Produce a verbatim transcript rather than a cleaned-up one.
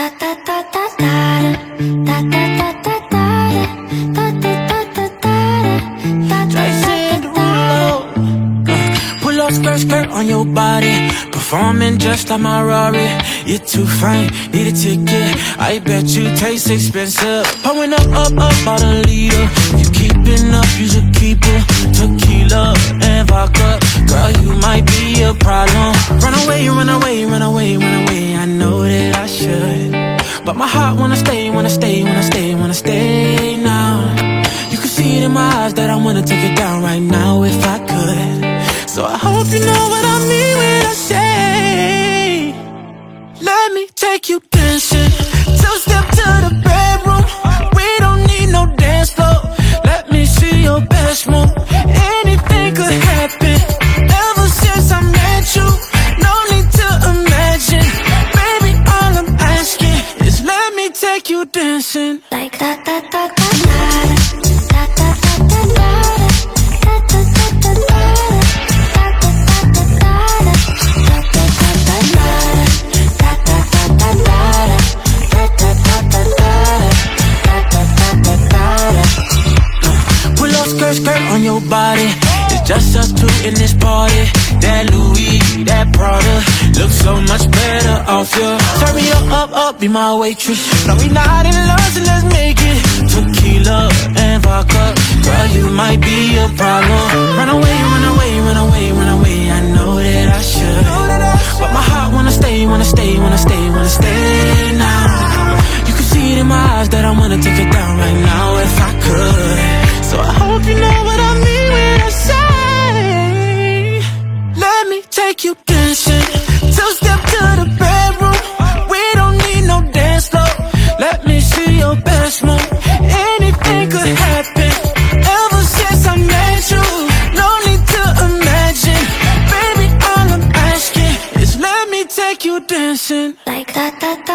da da da da da da da da da da da da da da Jason Derulo. Pull up skirt, skirt on your body, performing just like my Rari. You're too fine, need a ticket. I bet you taste expensive. Pouring up, up, up, about a liter. You keeping up, you should keep it. Tequila and vodka, girl, you might be a problem. Run away, run away, run away, run away. I know that I should, but my heart wanna stay, wanna stay, wanna stay, wanna stay now. You can see it in my eyes that I wanna take it down right now if I could. So I hope you know what I mean when I say, let me take you dancing. Two-step to the bedroom. We don't need no dance floor. Let me see your best move. Anything could happen. Ever since I met you, no need to imagine. Baby, all I'm asking is let me take you dancing. like da da da da da da da da da da da da da da Skirt, skirt on your body. It's just us two in this party. That Louis, that Prada looks so much better off you. Turn me up, up, up, be my waitress. No, we not in love, so let's make it. Tequila and vodka, girl, you might be a problem. Run away, run away, run away, run away. I know that I should, but my heart wanna stay, wanna stay, wanna stay, wanna stay now. You can see it in my eyes that I wanna take it down right now if I could. So I hope you know what I mean when I say, let me take you dancing. Two-step to the bedroom. We don't need no dance floor. Let me see your best move. Anything could happen. Ever since I met you, no need to imagine. Baby, all I'm asking is let me take you dancing. like da da da